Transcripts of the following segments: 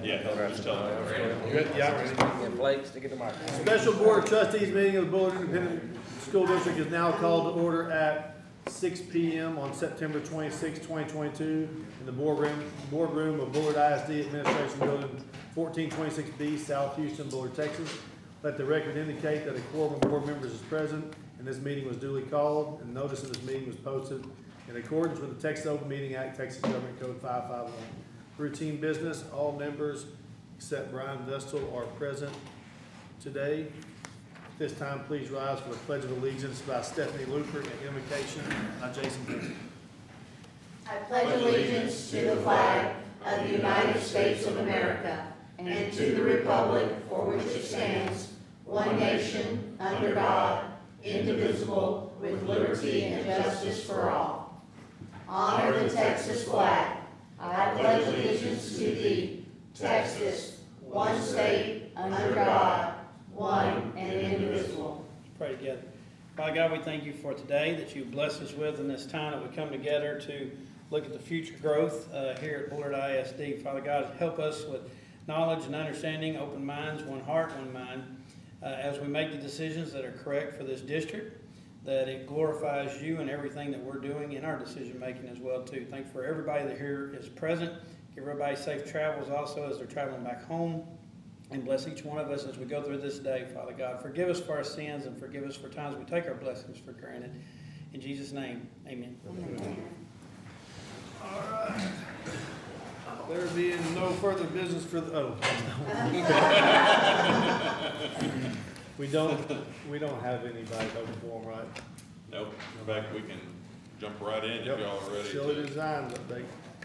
Yeah, just tell them. Good, yeah, ready. And Blake, stick it to microphone. Special Board of Trustees meeting of the Bullard Independent School District is now called to order at 6 p.m. on September 26, 2022 in the boardroom of Bullard ISD Administration Building 1426B, South Houston, Bullard, Texas. Let the record indicate that a quorum of board members is present and this meeting was duly called, and notice of this meeting was posted in accordance with the Texas Open Meeting Act, Texas Government Code 551. Routine business, all members except Brian Vestal are present today. At this time, please rise for the Pledge of Allegiance by Stephanie Looper and invocation by Jason King. I pledge allegiance to the flag of the United States of America and to the republic for which it stands, one nation, under God, indivisible, with liberty and justice for all. Honor the Texas flag. I pledge allegiance to thee, Texas, one state, under God, one and indivisible. Let's pray together. Father God, we thank you for today that you bless us with in this time that we come together to look at the future growth here at Bullard ISD. Father God, help us with knowledge and understanding, open minds, one heart, one mind, as we make the decisions that are correct for this district, that it glorifies you in everything that we're doing in our decision making as well too. Thank you for everybody that here is present. Give everybody safe travels also as they're traveling back home. And bless each one of us as we go through this day, Father God. Forgive us for our sins and forgive us for times we take our blessings for granted. In Jesus' name, amen. Amen. All right. There being no further business for the, we don't have anybody open for them, right? Nope. In fact, we can jump right in if y'all are ready. Facility design update.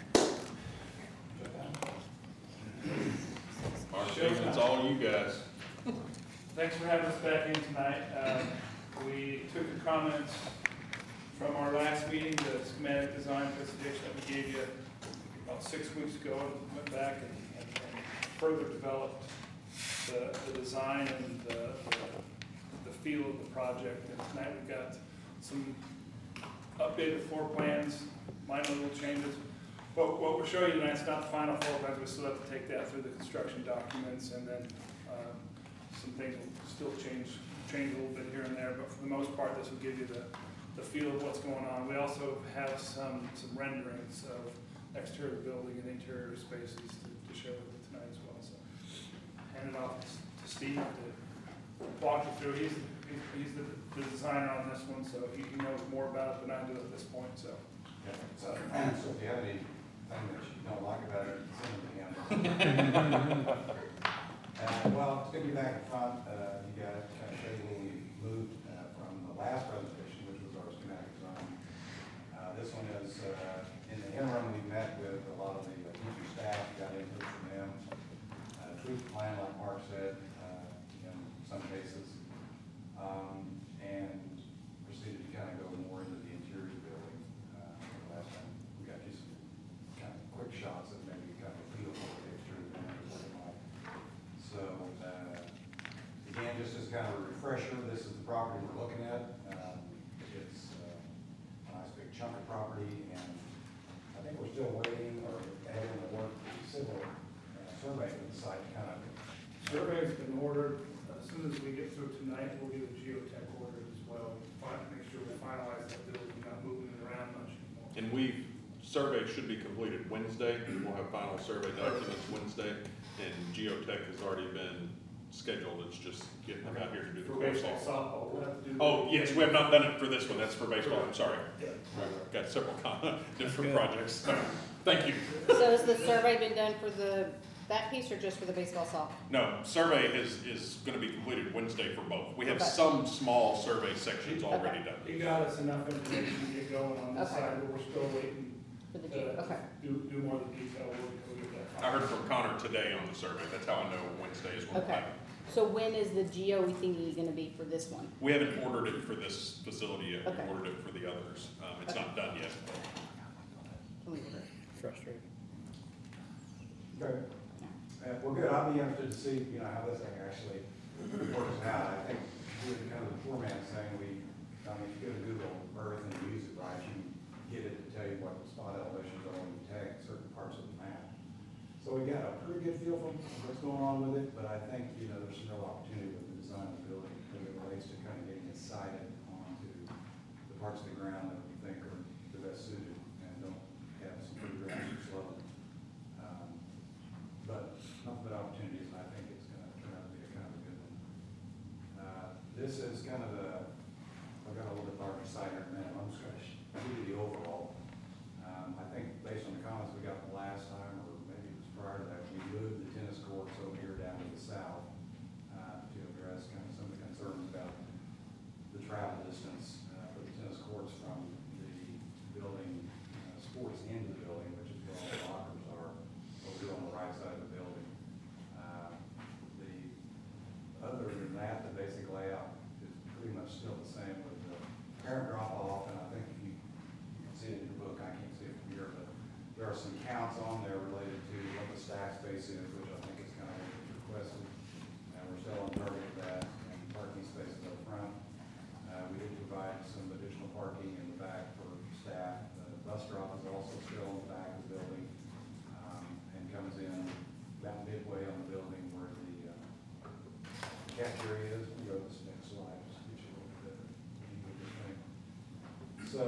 Marshall, it's all you guys. Thanks for having us back in tonight. We took the comments from our last meeting, the schematic design presentation that we gave you about 6 weeks ago, and went back and further developed the design and the feel of the project. And tonight we've got some updated floor plans, minor little changes. What we're showing you tonight is not the final floor plans. We still have to take that through the construction documents, and then some things will still change a little bit here and there. But for the most part, this will give you the feel of what's going on. We also have some renderings of exterior building and interior spaces to show tonight as well. So, hand it off to Steve to walk you through. He's the designer on this one, so he knows more about it than I do at this point. So, yeah, so if you have anything that you don't like about it, send it to him. Well, it's going to be back in front. You got to kind of show you when we moved from the last presentation, which was our schematic design. This one is, in the interim, we met with a lot of the teacher staff, got input from them. Tweaked the plan, like Mark said, in some cases, and proceeded to kind of go more into the interior of the building. Last time we got you some kind of quick shots that maybe kind of feel for the exterior of the building is looking like. So, again, just as kind of a refresher, this is the property we're looking at. It's a nice big chunk of property, and I think we're still waiting or having to work the civil survey for the site kind of. survey's been ordered. As soon as we get through tonight, we'll get a geotech ordered as well. Make sure we finalize that building, not moving it around much anymore. And survey should be completed Wednesday. We'll have final survey documents Wednesday, and geotech has already been scheduled. It's just getting them out here to do the For course. baseball, softball, we'll have to do. Oh, yes, we have not done it for this one. That's for baseball. I'm sorry. Yeah. I've got several different projects. Thank you. So has the survey been done for that piece or just for the baseball softball? No, survey is going to be completed Wednesday for both. We have Okay. some small survey sections already done. He got us enough information to get going on this Okay. side, but we're still waiting For the to okay. do more of the detail work. We'll get that I heard from Connor today on the survey. That's how I know Wednesday is when we're Okay. planning. So when is the geo thingy going to be for this one? We haven't ordered it for this facility yet. Okay. We ordered it for the others. It's not done yet. Can we order it? Frustrating. Okay. Well, good. I'll be interested to see, how this thing actually works out. I think doing kind of the poor man's thing, if you go to Google Earth and you use it right, you get it to tell you what the spot elevations are when you tag certain parts of the map. So we got a pretty good feel for what's going on with it, but I think, there's some real opportunity with the design of the building as it relates to kind of getting it sited onto the parts of the ground that we think are the best suited and don't have some pretty grassy slope. But nothing but opportunities, and I think it's gonna turn out to be a kind of a good one. This is kind of I've got a little bit larger side here in a minute, I'm just gonna give you the overall. I think based on the comments we got the last time, or maybe it was prior to that, we moved the tennis courts over here down to the south to address kind of some of the concerns about the travel distance for the tennis courts from the building, sports into the building, which is where all the lockers are, over here on the right side of the building. Other than that, the basic layout is pretty much still the same with the parent drop-off, and I think if you can see it in your book, I can't see it from here, but there are some counts on there related to what the staff space is, which I think is kind of what was requested, and we're still on target for that, and parking spaces up front. We did provide some additional parking in the back for staff. The bus drop is also still in the back of the building, and comes in about midway on the building where the cafeteria is. We go to this next slide, just to get you a little bit of this thing. So,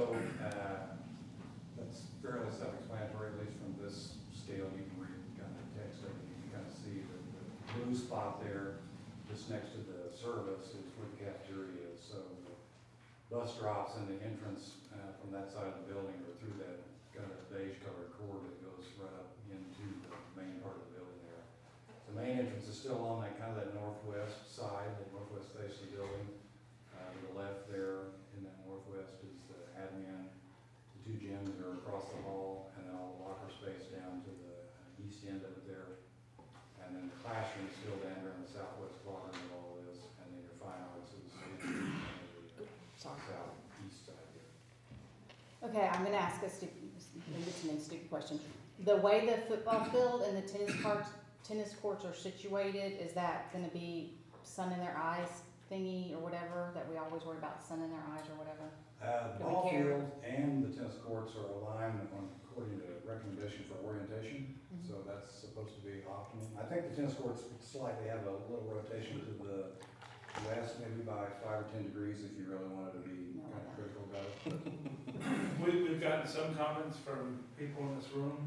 that's fairly self-explanatory, at least from this scale. You can read kind of the text of it, you can kind of see the blue spot there, just next to the service is where the cafeteria is. So the bus drops and the entrance from that side of the building or through that kind of beige colored cord that goes right up into the main part of the building there. The main entrance is still on that kind of that northwest side, the northwest face of the building. To the left there in that northwest is the admin. The two gyms are across the hall, and then all the locker space down to the east end of it there. And then the classroom is still down there in the southwest quadrant of all of this, and then your fine arts is in the southeast side here. Okay, I'm gonna ask a stupid question. The way the football field and the tennis courts are situated, is that gonna be sun in their eyes thingy or whatever, that we always worry about sun in their eyes or whatever? The Do we ball care? field and the tennis courts are aligned according to recommendation for orientation, so that's supposed to be optimal. I think the tennis courts slightly have a little rotation to the west, maybe by 5 or 10 degrees if you really wanted to be kind of critical about it. We've gotten some comments from people in this room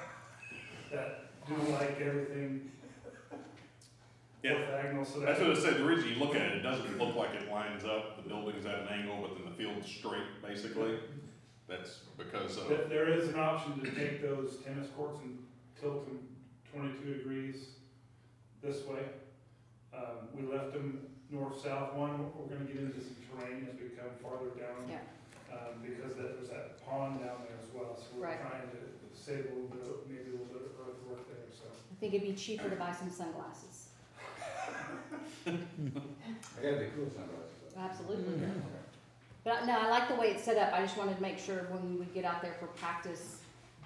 that do like everything Yeah. orthogonal, so That's what I said, the reason you look at it, it doesn't look like it lines up, the building's at an angle, but then the field's straight, basically. That's because of, There is an option to take those tennis courts and tilt them 22 degrees this way. We left them north-south. One, we're gonna get into some terrain as we come farther down. Yeah. Because there's that pond down there as well, so we're Right. trying to save a little bit, maybe a little bit of earthwork there, so. I think it'd be cheaper to buy some sunglasses. I gotta be cool sunglasses though. Absolutely. But no, I like the way it's set up. I just wanted to make sure when we get out there for practice,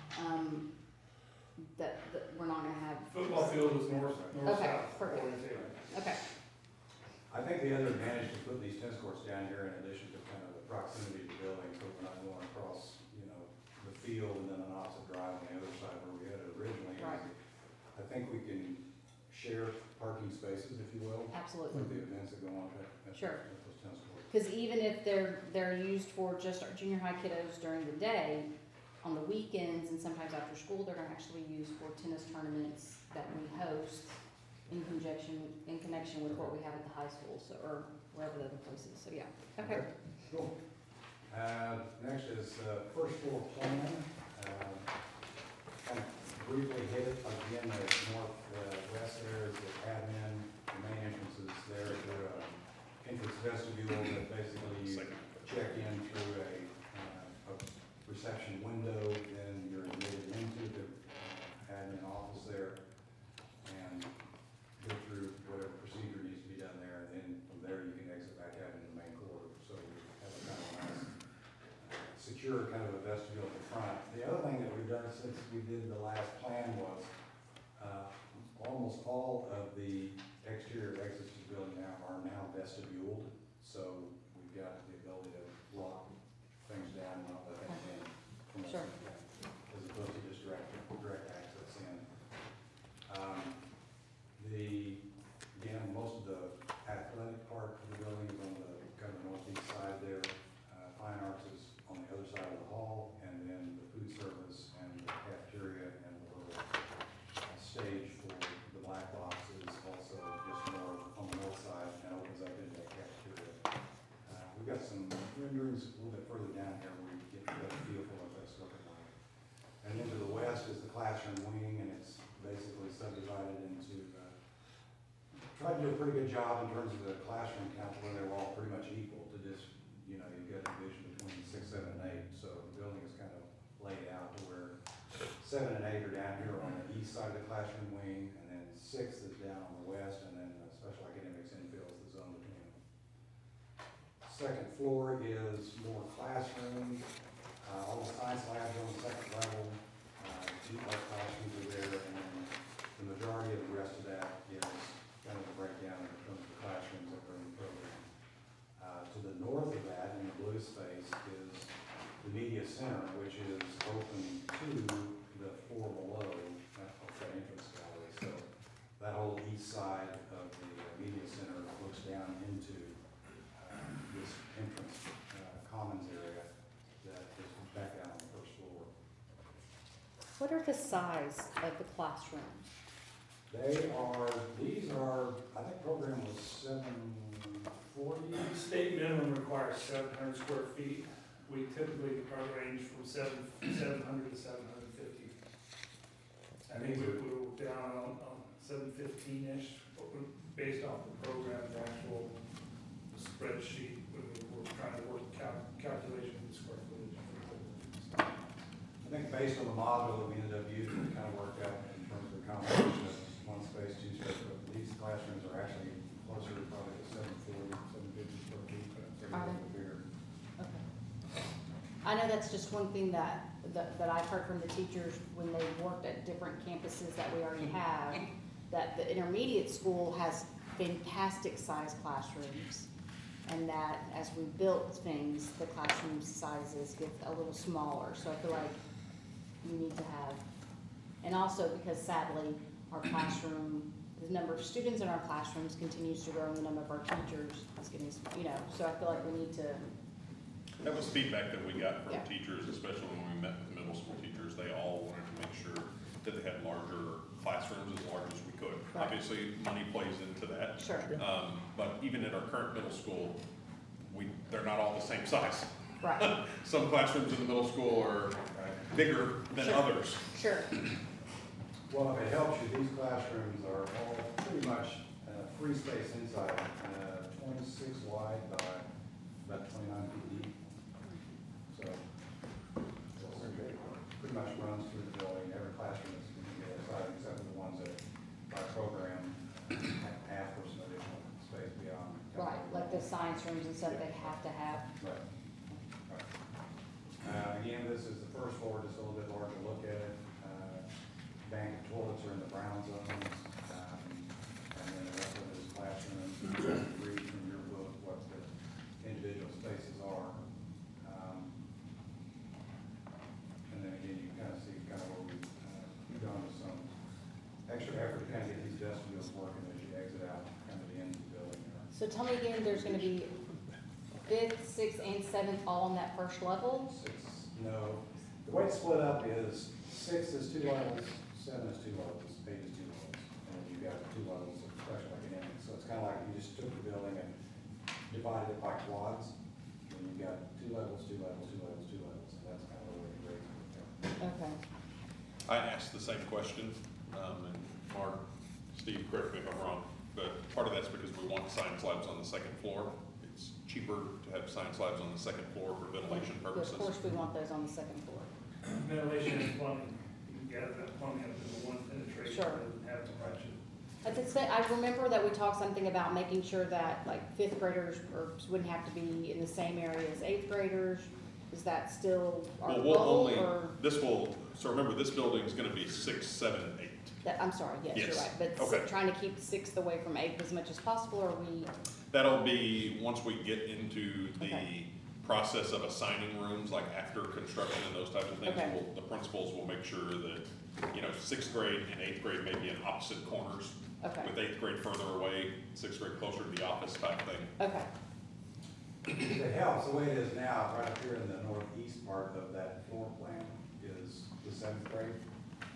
that we're not gonna have. Football field is north-south perfect. oriented. Okay, I think the other advantage to put these tennis courts down here, in addition to kind of the proximity to the building, so we're not going across, the field and then an opposite drive on the other side where we had it originally. Right. I think we can share parking spaces, if you will, absolutely. with the events that go on at Sure. those tennis courts. Because even if they're used for just our junior high kiddos during the day, on the weekends and sometimes after school, they're actually used for tennis tournaments that we host in connection with what we have at the high school, so, or wherever the other places, so yeah, okay. Cool. Next is first floor plan. Kind of briefly hit it, again, the northwest there is the admin, the main entrance is there, the entrance vestibule that basically you check in through a reception window, then you're admitted into the admin office there, and go through whatever procedure needs to be done there, and then from there you can exit back out into the main corridor. So we have a kind of nice, secure kind of a vestibule at the front. The other thing that we've done since we did the last plan was almost all of the exterior exits to the building now are now vestibuled. So we've got the ability to lock things down and not let things in from the Sure. as opposed to just direct access in. got some renderings a little bit further down here where you get a better feel for what that's looking like. And then to the west is the classroom wing, and it's basically subdivided into, tried to do a pretty good job in terms of the classroom count, where they were all pretty much equal to this, you know, you've got a division between 6, 7, and 8, so the building is kind of laid out to where 7 and 8 are down here on the east side of the classroom wing, and then 6 is down on the west, and then special academics infill is the zone between them. Second floor is more classroom, all the science labs on the second level, 2 classrooms are there, and then the majority of the rest of that is kind of a breakdown in terms of the classrooms that are in the program. To the north of that, in the blue space, is the media center, which is open to the floor below that entrance gallery. So that whole east side of the media center looks down into this entrance commons area that is back down on the first floor. What are the size of the classrooms? These are, I think program was 740. The state minimum requires 700 square feet. We typically range from 700 to 750. I think we were down on 715-ish, based off the program's actual spreadsheet, when we were trying to work calculation of the square footage. I think based on the model that we ended up using, it kind of worked out in terms of the combination of 1 space, 2 space, but these classrooms are actually closer to probably to 740, 750 square feet, but they're a little bit bigger. Okay. I know that's just one thing that I've heard from the teachers when they've worked at different campuses that we already have, that the intermediate school has fantastic size classrooms, and that as we built things, the classroom sizes get a little smaller. So I feel like you need to have, and also because sadly, our classroom, the number of students in our classrooms continues to grow, and the number of our teachers is getting, you know, so I feel like we need to. That was feedback that we got from Yeah. teachers, especially when we met with the middle school teachers. They all wanted to make sure that they had larger classrooms, as large as we could. Right. Obviously, money plays into that. Sure. But even at our current middle school, they're not all the same size. Right. Some classrooms in the middle school are bigger than Sure. others. Sure. Well, if it helps you, these classrooms are all pretty much free space inside, 26 wide by about 29 feet deep. So pretty much runs through the building. Every classroom is going to be outside except for the ones that by program have for some additional space beyond. Right, like the science rooms and stuff, they have to have. Right. Again, this is the first floor, just a little bit larger look at it. Bank of toilets are in the brown zones, and then the rest of it is classrooms. You can read from your book what the individual spaces are. And then again, you can kind of see kind of where we've gone with some extra effort to kind of get these vestibules working as you exit out kind of the end of the building. So tell me again, there's gonna be 5th, 6th, and 7th all on that first level? No, the way it's split up is 6 is 2 levels, 7 is 2 levels, 8 is 2 levels, and then you've got 2 levels of special academics. So it's kind of like you just took the building and divided it by quads, and you've got 2 levels, 2 levels, 2 levels, 2 levels, and that's kind of the way it grades it. Okay. I asked the same question, and Mark, Steve, correct me if I'm wrong, but part of that's because we want science labs on the second floor. It's cheaper to have science labs on the second floor for ventilation purposes. Of course, we want those on the second floor. Ventilation and plumbing, you can gather that plumbing up into one penetration Sure. and have to patch it. I remember that we talked something about making sure that like 5th graders wouldn't have to be in the same area as 8th graders. Is that still our Well, we'll goal, only, or? so remember, this building's gonna be 6, 7, 8. I'm sorry, yes, you're Yes. right, but Okay. trying to keep 6th away from 8th as much as possible, or we, That'll be, once we get into the Okay. process of assigning rooms, like after construction and those types of things, Okay. the principals will make sure that, 6th grade and 8th grade may be in opposite corners, okay, with 8th grade further away, 6th grade closer to the office type thing. okay, It helps, the way it is now, right up here in the northeast part of that floor plan is the 7th grade.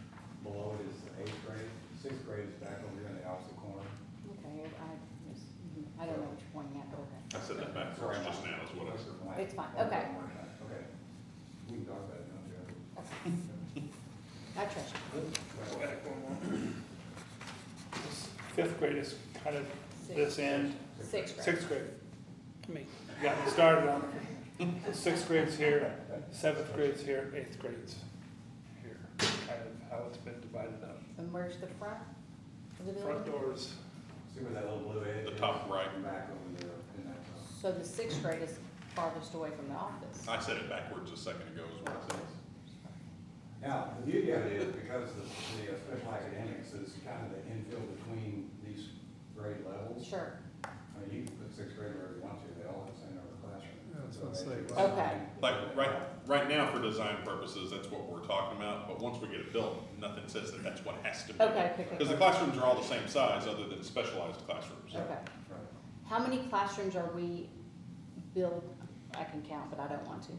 Below it is the 8th grade. 6th grade is back over here in the opposite corner. okay, I don't know what you're pointing at, but okay. I said that backwards just now, is what I said. It's fine, okay. Okay. We can talk about it, don't you? I trust you. Go back one more. This Fifth grade is kind of this end. Sixth grade. Sixth grade. I mean, you got me started on it. So sixth grade's here, seventh grade's here, eighth grade's here. Kind of how it's been divided up. And where's the front of the Front building? doors, See where that little blue edge The is? top right. Back over there in that. So the sixth grade is farthest away from the office. I said it backwards a second ago, is what I said. Now, the beauty of it is because the special academics is kind of the infill between these grade levels. Sure. I mean, you can put sixth grade wherever you want to, they all have the same number of classrooms. Yeah, that's So what I'm as saying. you Okay. assign- Right now, for design purposes, that's what we're talking about, but once we get it built, nothing says that that's what has to be. Okay, okay, Because the okay. classrooms are all the same size, other than specialized classrooms. Okay. Right. How many classrooms are we build, I can count, but I don't want to.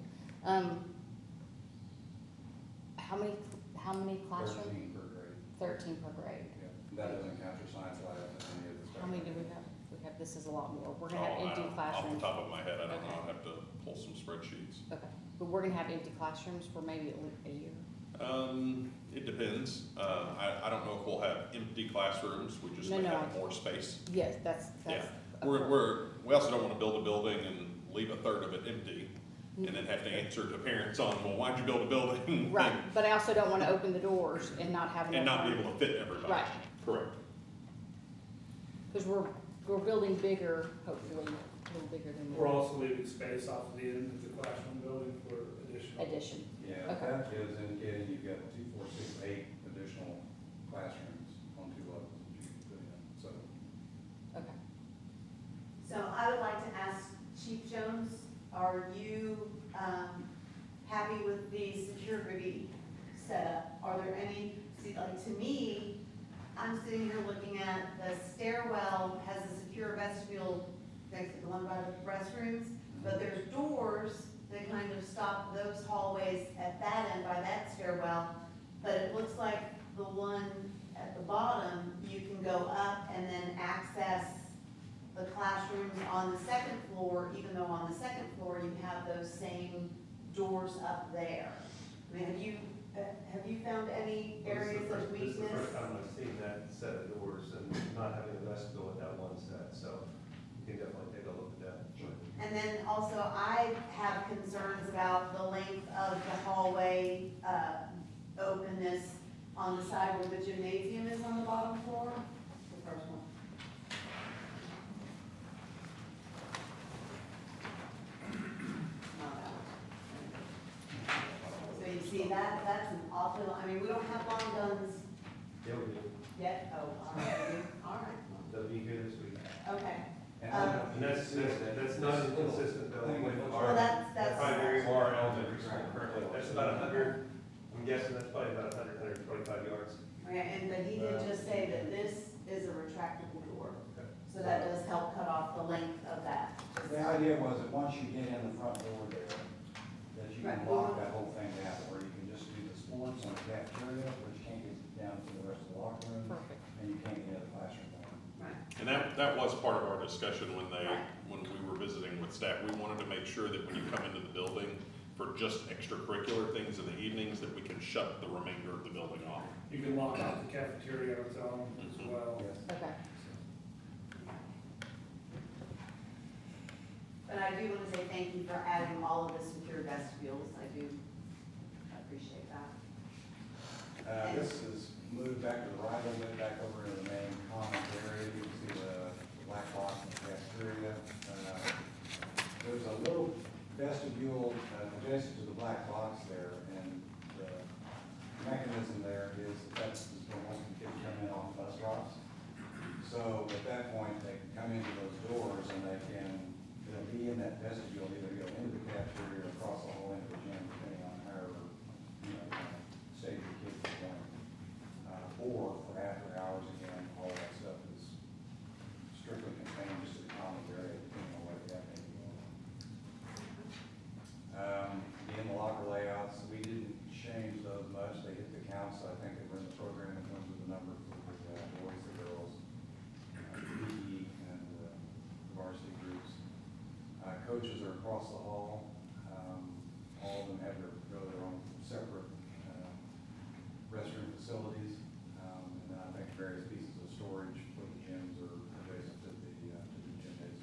How many classrooms? 13 per grade. 13 per grade. Yeah. That doesn't count your science lab and any of the special. How many do we have? This is a lot more. We're gonna have Oh, empty Off the classrooms. top of my head, I don't know, Okay. I'll have to pull some spreadsheets. Okay, but we're gonna have empty classrooms for maybe a year. It depends. I don't know if we'll have empty classrooms, we just No, may no, have more space. Yes, that's. Yeah. okay. We also don't want to build a building and leave a third of it empty, and then have to answer to parents on, well, why'd you build a building? Right, but I also don't wanna open the doors and not have enough. And not be room. able to fit everybody. Right. Correct. Cause we're building bigger, hopefully, a little bigger than. we're also leaving space off of the end of the classroom building for additional. Addition, Yeah, Okay. that is indicating you've got 2, 4, 6, 8 additional classrooms on 2 levels that you can put in, so. okay. So I would like to ask Chief Jones, are you happy with the security setup? Are there any, see, like, to me, I'm sitting here looking at the stairwell has a secure vestibule next to the one by the restrooms, but there's doors that kind of stop those hallways at that end by that stairwell. But it looks like the one at the bottom, you can go up and then access the classrooms on the second floor, even though on the second floor you have those same doors up there. I mean, have you found any areas of This is the weakness? first time I've seen that set of doors and not having a vestibule at that one set, so you can definitely take a look at that. And then also, I have concerns about the length of the hallway, openness on the side where the gymnasium is on the bottom floor, the first one. Not that one. So you see that, that's an awful, I mean, we don't have long guns Yeah, we do. yet, oh, all right, all right, They'll be here this week. okay. And And that's not inconsistent though with Well, our that's. primary or elementary school currently. That's about 100, I'm guessing that's probably about 100, 125 yards. Okay, but he did just say that this is a retractable door, so that does help cut off the length of that. The idea was that once you get in the front door there, that you can Right. lock that whole thing down, where you can just do the sports and the cafeteria, but you can't get down to the rest of the locker room, Perfect. and you can't get in the classroom. Right. And that was part of our discussion when Right. when we were visiting with staff. We wanted to make sure that when you come into the building for just extracurricular things in the evenings, that we can shut the remainder of the building off. You can lock off the cafeteria on its own as well. Yes. Okay, But I do want to say thank you for adding all of the secure vestibules, I do appreciate that. This is moved back to the right a little bit, back over in the main common area. You can see the black box in the cafeteria. There's a little vestibule adjacent to the black box there, and the mechanism there is that's where most of the kids come in on bus stops. So at that point, they can come into those doors and they'll be in that vestibule, either go into the cafeteria or across the hall into the gym, depending on however, stage the kids are going. Or for after hours again, all that stuff is strictly contained just to the common area, depending on what they have maybe going on. Again, the locker layouts, we didn't change those much, they hit the counts, I think that we're in the program in terms of the number for the boys, the girls, PE, and coaches are across the hall. All of them have their own separate restroom facilities. And then I think various pieces of storage for the gyms are adjacent to the gymnasium.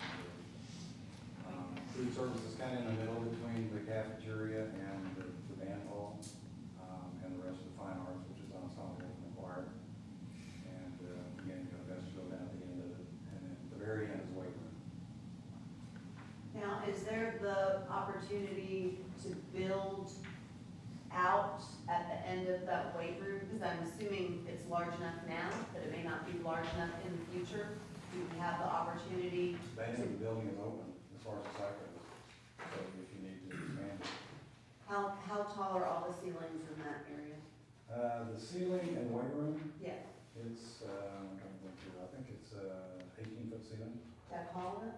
Food service is kind of in the middle between the cafeteria and the band hall, and the rest of the fine arts, which is ensemble and choir. And again, you got a vestibule down at the end of it, and then the very end is weight room. Now, is there the opportunity to build out at the end of that weight room? Because I'm assuming it's large enough now, but it may not be large enough in the future. Do we have the opportunity? The end of the building is open as far as the site goes, so if you need to expand it. How tall are all the ceilings in that area? The ceiling and weight room, Yeah, it's, I think it's 18-foot ceiling. that tall enough?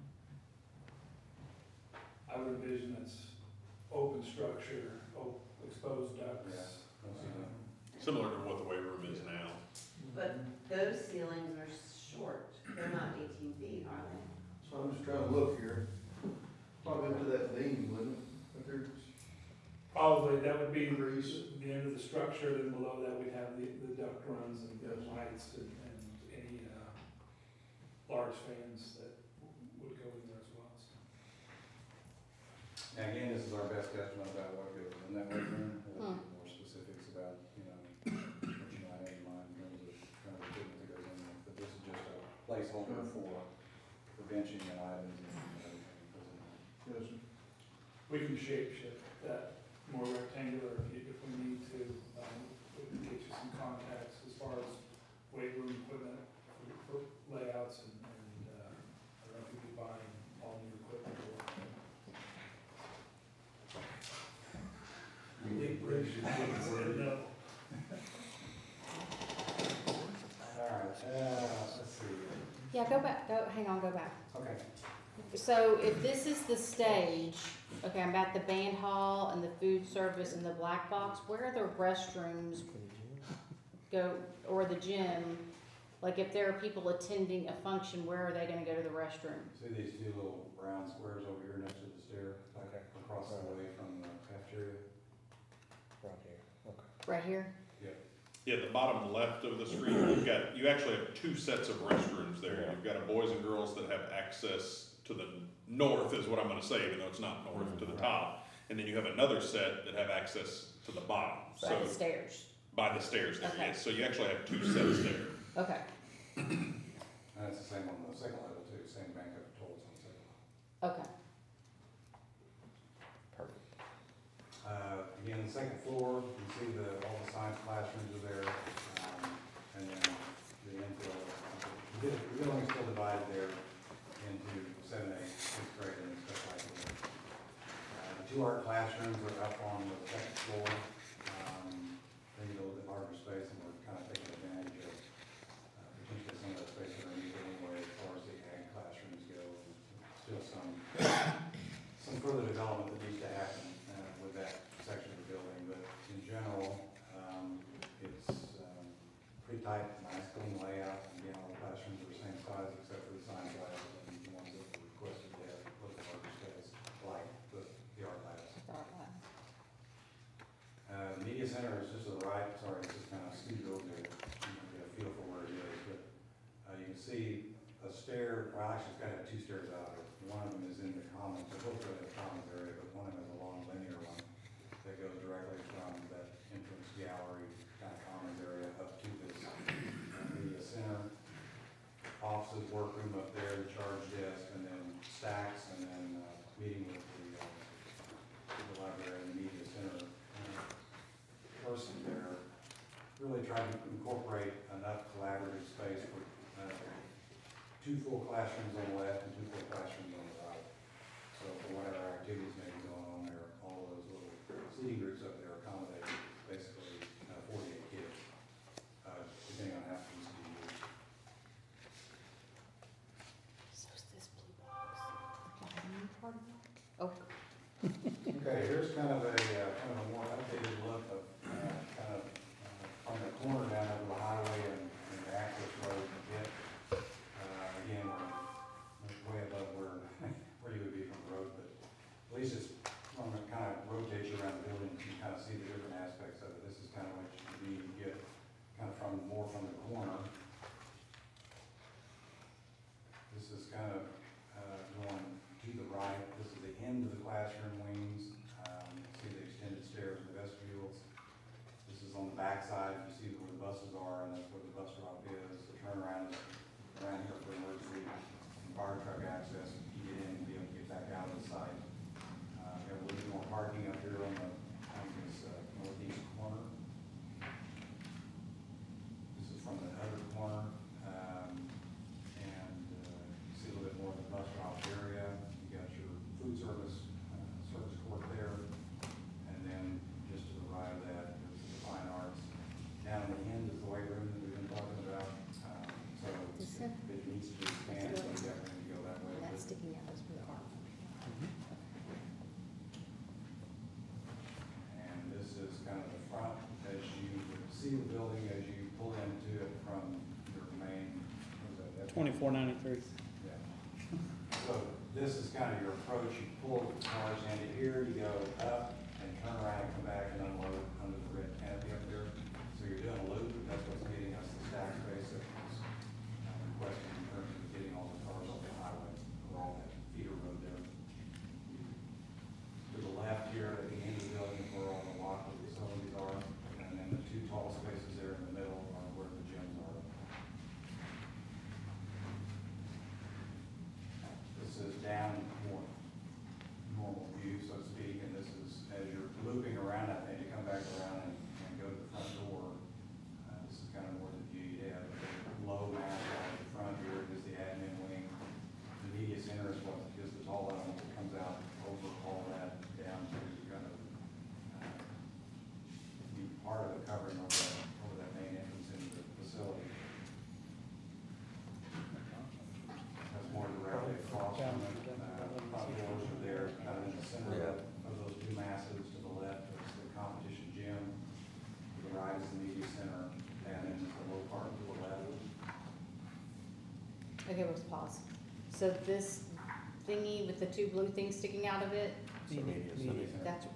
I would envision it's open structure, exposed ducts. Yeah, no ceiling. Similar to what the weight room is now. But those ceilings are short. They're not 18 feet, are they? So I'm just trying to look here, probably up to that beam, wouldn't it? But there's Probably, that would be the end of the structure, then below that we'd have the duct runs and the lights and any, large fans that would go in there as well. So. Now, again, this is our best estimate about what goes in that weight room. We'll get more specifics about, what you might have in mind in terms of kind of equipment that goes in there. But this is just a placeholder for benching and items and everything that goes in there. Yes, sir. We can shape shift that more rectangular if we need to. We can get you some contacts as far as weight room equipment for layouts and I don't know if you'd be buying all new equipment or what. No. All right, let's see. Yeah, hang on, go back. Okay. So if this is the stage, okay, I'm at the band hall and the food service and the black box, where are the restrooms go, or the gym? Like if there are people attending a function, where are they gonna go to the restroom? See these two little round squares over here next to the stair, like across the way from the cafeteria? Right here, okay. Right here? Yeah, the bottom left of the screen, you actually have two sets of restrooms there. You've got a boys and girls that have access to the north, is what I'm gonna say, even though it's not north, to the top. And then you have another set that have access to the bottom. By So the stairs? by the stairs there, Okay. yes. So you actually have two sets there. Okay, And it's the same on the second level too, same bank of toilets on the second level. okay. Perfect. Again, the second floor, you can see all the science classrooms are there, and then the infill. The building is still divided there into 7, 8, 6th grade and stuff like that. The two art classrooms are up on the second floor. They need a little bit larger space, and we're kind of taking advantage of potentially some of that space underneath it anyway, as far as the ag classrooms go. Still some further development that needs to happen with that section of the building, but in general, it's pretty tight, nice, clean layout. And again, all the classrooms are the same size except for the science labs and the ones that were requested to have a little larger space, like the art labs. Media center is just to the right. Sorry, this is kind of skewed over there. You can get a feel for where it is, but you can see a stair. Well, actually, it's got to have two stairs out of it. One of them is in the commons. They're both really in the commons area, but one of them is a long linear one that goes directly from that entrance gallery kind of commons area up to this media center. Offices, workroom up there, the charge desk, and then stacks, and then meeting with the library and the media center person there. Really trying to incorporate enough collaborative space for 2 full classrooms on the left and 2 full classrooms on the right. So for whatever activities may be going on there, all those little seating groups up there accommodate basically 48 kids, depending on how things can be used. So is this blue box? Part of it? Oh, Okay, here's kind of a more updated look of from the corner down over the highway and the access road a bit. Again, we're way above where you would be from the road fire truck access, to get in and be able to get back out of the site. We have a little bit more parking up here on the, this northeast corner. This is from the other corner, and see a little bit more of the bus stop area. You got your food service court there, and then just to the right of that is the fine arts. Down at the end is the weight room that we've been talking about. So if it needs to be expanded, we definitely need to go that way. That's sticking out as we are. And this is kind of the front as you see the building as you pull into it from your main, what is that? 2493. Yeah. So this is kind of your approach. You pull the cars into here, you go up and turn around and come back and unload under the red canopy up there. So you're doing a loop. That's what's getting us the stack space that was requested in terms of getting all the cars off the highway or all that feeder road there. To the left here at the end of the building is where all the locker facilities are. And then the two tall spaces there in the middle are where the gyms are. This is down more normal view, so to speak, and this is as you're looping around it, and you come back around and go to the front door. This is kind of more the view you have. Low mass out at the front here is the admin wing. The media center is what is the tall element that comes out over all that down to kind of be part of the covering over that main entrance into the facility. That's more directly across from it. Front doors are there, kind of in the center of those two masses. To the left is the competition gym. To the right is the media center, and then the low part to the left. Okay, let's pause. So this thingy with the two blue things sticking out of it, Media center. that's,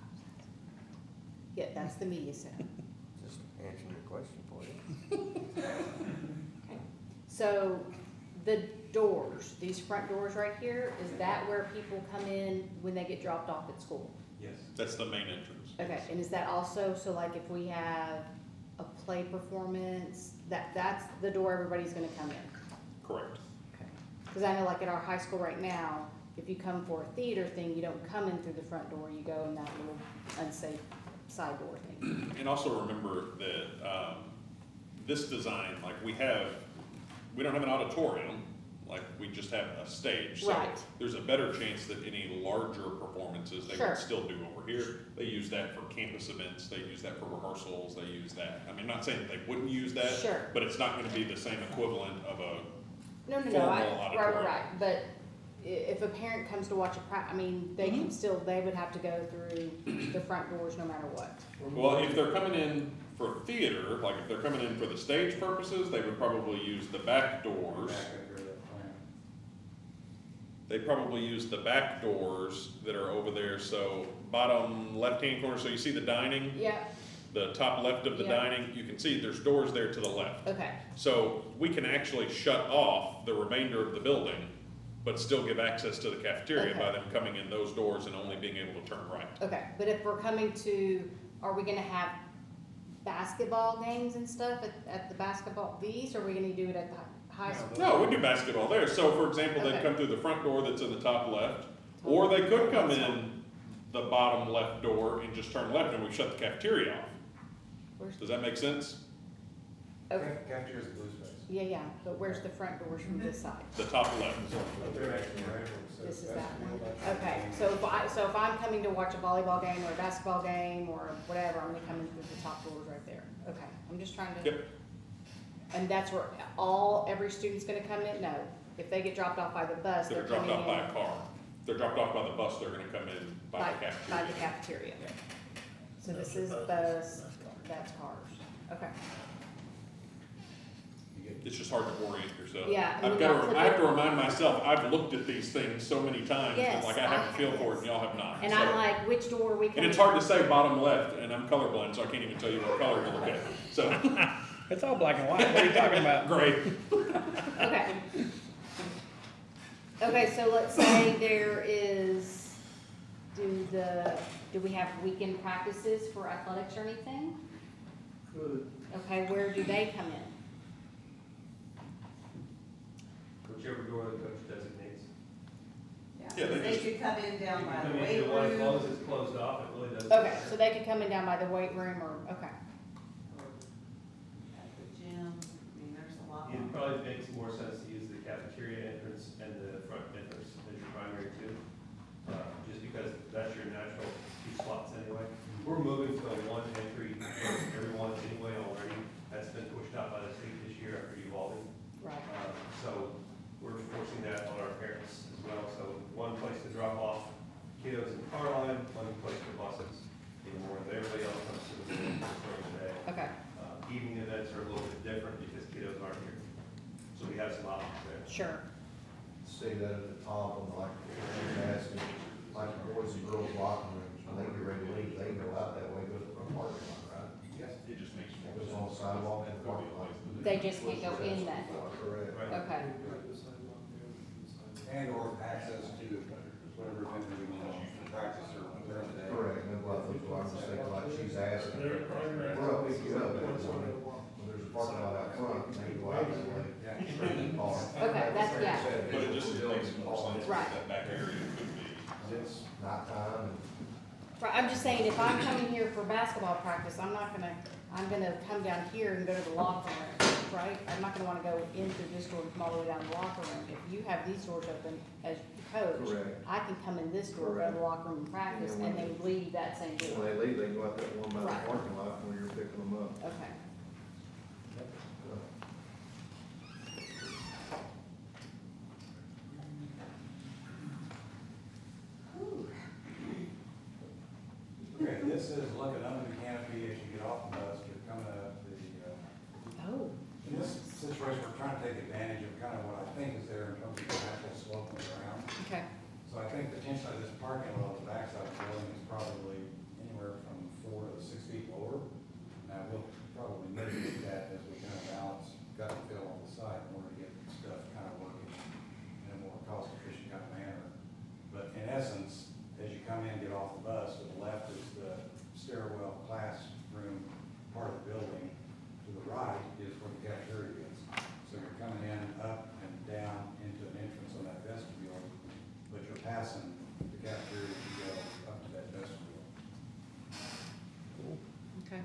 yeah, that's the media center. Just answering your question for you. Okay. So the doors, these front doors right here, is that where people come in when they get dropped off at school? Yes. That's the main entrance. Okay, and is that also, so like if we have a play performance, that's the door everybody's gonna come in? Correct. Because I know like at our high school right now, if you come for a theater thing, you don't come in through the front door, you go in that little unsafe side door thing. And also remember that this design, like we don't have an auditorium, like we just have a stage. So Right. there's a better chance that any larger performances they Sure. would still do over here. They use that for campus events, they use that for rehearsals, they use that. I mean, not saying that they wouldn't use that, Sure. but it's not gonna be the same equivalent of a, No, Formal right, auditorium. right, but if a parent comes to watch a I mean, they can still, they would have to go through the front doors no matter what. well, if they're coming in for theater, like if they're coming in for the stage purposes, they would probably use the back doors. Back up here, that plan. They probably use the back doors that are over there, so bottom left-hand corner, so you see the dining, Yeah, the top left of the Yeah. dining, you can see there's doors there to the left. okay, So we can actually shut off the remainder of the building, but still give access to the cafeteria by Okay. them coming in those doors and only being able to turn right. okay, but if we're coming to, are we gonna have basketball games and stuff at the basketball, these, or are we gonna do it at the high school? No, we do basketball there, so for example, they'd Okay. come through the front door that's in the top left, or they could come in the bottom left door and just turn left and we shut the cafeteria off. Where's, Does that make sense? okay, Cafeteria's a blue space. yeah, but where's the front doors from this side? The top left. Up there, actually, right, where it says This is that basketball, one? that's- Okay, so if I'm coming to watch a volleyball game or a basketball game or whatever, I'm gonna come in through the top doors right there. Okay, I'm just trying to. Yep. And that's where every student's gonna come in? No, if they get dropped off by the bus, They're they're dropped coming off by a in car. If they're dropped off by the bus, they're gonna come in by the by cafeteria. the cafeteria. So this is bus, that's cars. Okay, It's just hard to orient yourself. Yeah, I have to remind myself, I've looked at these things so many times, that Yes, like I have I a feel have. for it and y'all have not. and So- I'm like, which door are we coming? And it's hard to say bottom left, and I'm colorblind, so I can't even tell you what color to look at. So, It's all black and white. What are you talking about? great. Okay. Okay, so let's say there is, do we have weekend practices for athletics or anything? Good. Okay, where do they come in? whichever door the coach designates. Yeah, they They just- could come in down by You the can come weight into one, as long as room. it's closed off, it really doesn't. Okay, matter. so they could come in down by the weight room or, okay. At the gym, I mean, there's a lot. It probably makes more sense to use the cafeteria entrance and the front entrance as your primary two, just because that's your natural two slots anyway. We're moving to a one entry for everyone anyway already. That's been pushed out by the state this year after evolving. Right. So we're forcing that on our parents as well. So one place to drop off kiddos in the car line, one place for buses. Anymore, everybody else comes to the building during the day. Okay, Evening events are a little bit different because kiddos aren't here. So we have some options there. sure. See that at the top on like, asking, like boys and girls locker rooms, when they get ready to leave, they go out that way, go to the front parking lot, right? Yes, it just makes It more goes sense. on the sidewalk and the parking lot. They just can't go in that door. Correct. Right. Okay, And or access to whatever vendor we want to practice or during the day. Correct, and a lot of those, I'm just thinking like she's asking, we're up, pick you up, when there's a parking lot out front, they go out that way. Yeah. Straight to the car. okay, that's, yeah, But it just makes more sense that Right. that back area could be. It's nighttime and right, I'm just saying, if I'm coming here for basketball practice, I'm gonna come down here and go to the locker room, right? I'm not gonna wanna go in through this door and come all the way down the locker room. If you have these doors open as coach, correct. I can come in this door, go to the locker room and practice, And and when- then leave that same When door. they leave, they can go out that one by the Right. parking lot where you're picking them up. Okay, Okay, this is looking under the canopy as you get off the bus, you're coming up the, oh, in this situation, we're trying to take advantage of kind of what I think is there in terms of the natural slope of the ground. okay, So I think potentially this parking lot, the backside of the building is probably anywhere from 4 to 6 feet lower. Now, we'll probably mitigate that as we kind of balance gut and fill on the site in order to get stuff kind of working in a more cost efficient kind of manner. But in essence, as you come in, get off the bus, to the left is the stairwell classroom part of the building. To the right is where the cafeteria is. So you're coming in, up and down into an entrance on that vestibule, but you're passing the cafeteria to go up to that vestibule. okay.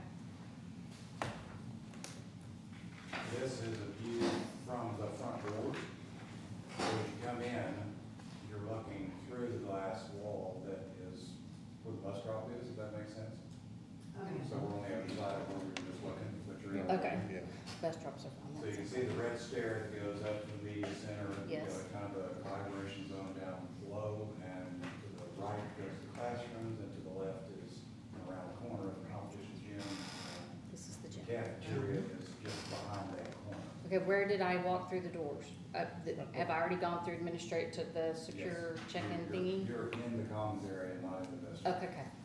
This is a view from the front door. So as you come in, you're looking through the glass wall that is where the bus drop is, if that makes sense. So we're on the other side of where we were just looking, but you're in. Okay. Best drops are on So you that can side. see the red stair that goes up to the media center. Yes. Kind of a collaboration zone down below, and to the right goes the classrooms, and to the left is around the corner of the competition gym. And This is the gym. cafeteria is just behind that corner. Okay, where did I walk through the doors? Have I already gone through administrate to the secure Yes. check-in You're- thingy? You're in the commons area, not in the vestibule. Okay, okay.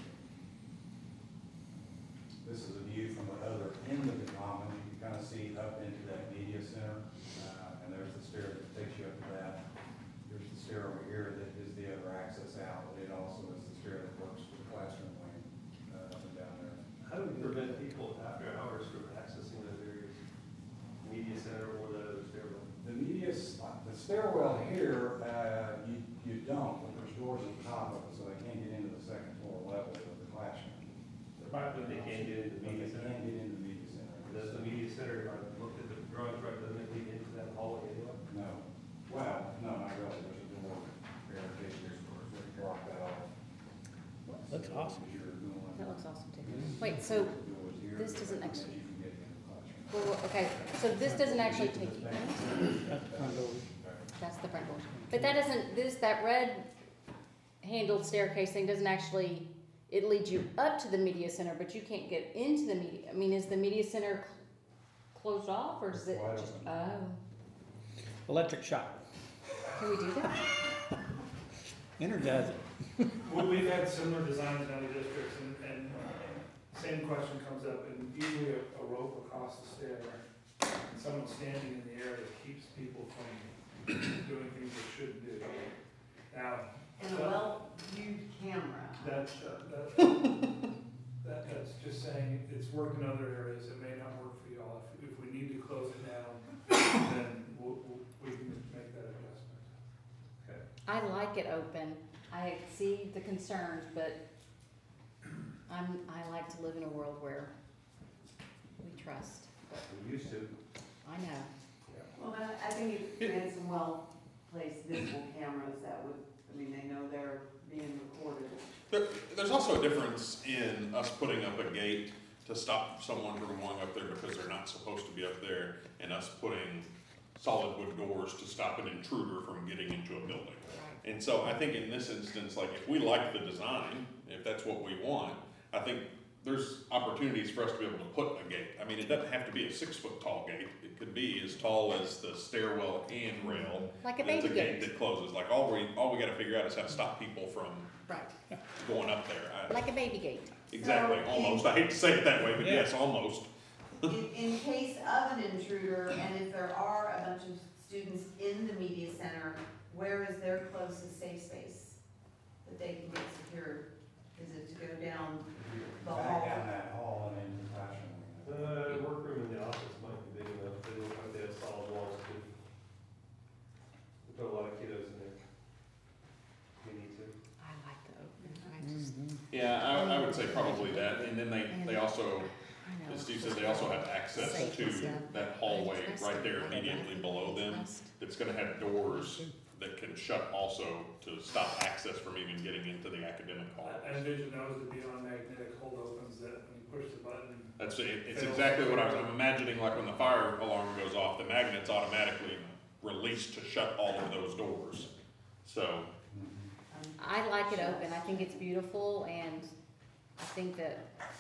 This is a view from the other end of the common. You can kind of see up into that media center, and there's the stair that takes you up to that. There's the stair over here that is the other access out, but it also is the stair that works for the classroom wing, up and down there. How do we prevent people after hours from accessing those areas? Media center or the other stairwell? The stairwell here, you don't, but there's doors at the top of it, so they can't get into the second floor level of the classroom. But they can't get into the But media they center. can get into the media center. Does the media center, I looked at the drawings, right, doesn't it lead into that hallway anyway? No, well, no, not really, there's a door, barricade, there's doors that block that off. Looks awesome. That looks awesome too. Wait, so this doesn't actually, well, okay, so this doesn't actually take you, that's the front door. But that doesn't, that red handled staircase thing doesn't actually, it leads you up to the media center, but you can't get into the media. I mean, is the media center closed off or is it Wide just, open. oh, Electric shock. can we do that? Energize it. We've had similar designs in other districts, and same question comes up, and usually a rope across the stair, and someone standing in the area keeps people from doing things they shouldn't do. Now, And a well-viewed camera. that's just saying, it's worked in other areas, it may not work for y'all. If we need to close it down, then we can make that I like it open. I see the concerns, but I like to live in a world where we trust, but We used to. I know. Well, I think if you had some well-placed visible cameras, that would, I mean, they know they're being recorded. There's also a difference in us putting up a gate to stop someone from going up there because they're not supposed to be up there, and us putting solid wood doors to stop an intruder from getting into a building. Right. And so I think in this instance, like if we like the design, if that's what we want, I think there's opportunities for us to be able to put a gate. I mean, it doesn't have to be a 6-foot tall gate. It could be as tall as the stairwell and rail. Like a That's baby gate. that closes. Like all we gotta figure out is how to stop people from Right, going up there. like a baby gate. Exactly, So, almost. I hate to say it that way, but Yeah. yes, almost. In case of an intruder, and if there are a bunch of students in the media center, where is their closest safe space that they can get secured? Is it to go down the Back hall? down that hall and into the classroom. Workroom in the office might be big enough, they look like they have solid walls too. We put a lot of kiddos in there. We need to. I like the open, I just, Yeah, I would say probably that, and then they also, I know. as Steve said, they also have access Safe to and stuff. that hallway I trust right it. there I don't immediately like below it. them. Trust. That's gonna have doors that can shut also to stop access from even getting into the academic hall. I envision those to be on magnetic hold opens that when you push the button, That's it, it's exactly what I'm imagining, like when the fire alarm goes off, the magnets automatically release to shut all of those doors. So, I like it open, I think it's beautiful, and I think that,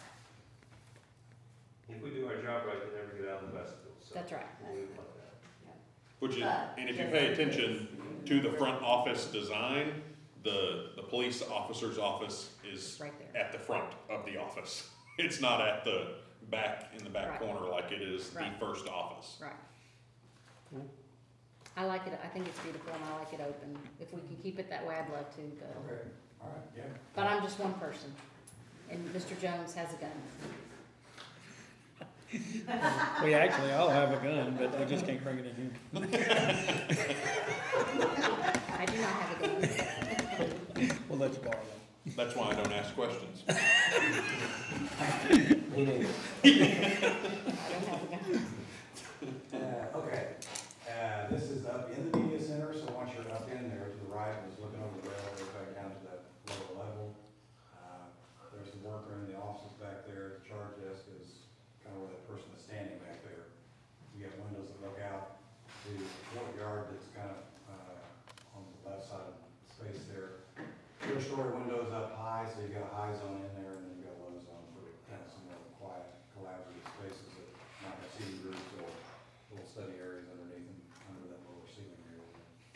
If we do our job right, they never get out of the vestibule, so. that's right. We'll leave it like that. which is, But- and if you pay attention to the front office design, the police officer's office is Right there. at the front of the office. It's not at the back, in the back Right. corner like it is the Right. first office. Right. I like it, I think it's beautiful and I like it open. If we can keep it that way, I'd love to, but, Okay, all right, yeah. but I'm just one person. And Mr. Jones has a gun. We actually all have a gun, but we just can't bring it in here. I do not have a gun. We'll let you borrow them. That's why I don't ask questions. Me neither. I don't have a gun. Okay, this is up in the media center, so once you're up in there, to the right, was looking over the rail, goes back down to that lower level. There's the workroom, the office is back there, the charge desk is kind of where that person is standing back there. You got windows that look out to the courtyard that's kind of, on the left side of the space there. Your story windows up high, so you've got a high zone in there, and then you've got a low zone for kind of some more quiet, collaborative spaces that might have seating groups or little study areas underneath them, under that lower ceiling area.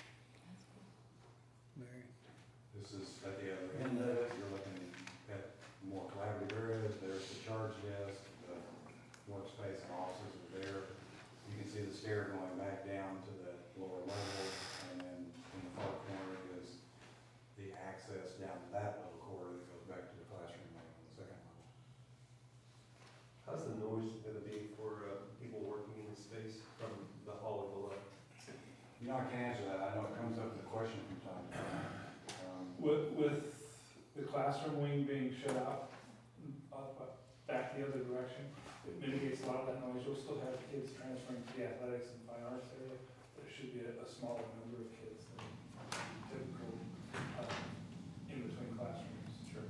Mary. This is at the other end of it, you're looking at more collaborative areas, there's the charge desk, the workspace and offices are there. You can see the stair going back down to the lower level, and then in the far corner is the access down to that little corridor that goes back to the classroom on the second level. How's the noise gonna be for, people working in the space from the hallway below? You know, I can't answer that, I know it comes up as a question from time to time. with the classroom wing being shut out, back the other direction, it mitigates a lot of that noise. You'll still have kids transferring to the athletics and fine arts area, but it should be a smaller number of kids than typical, in between classrooms. Sure.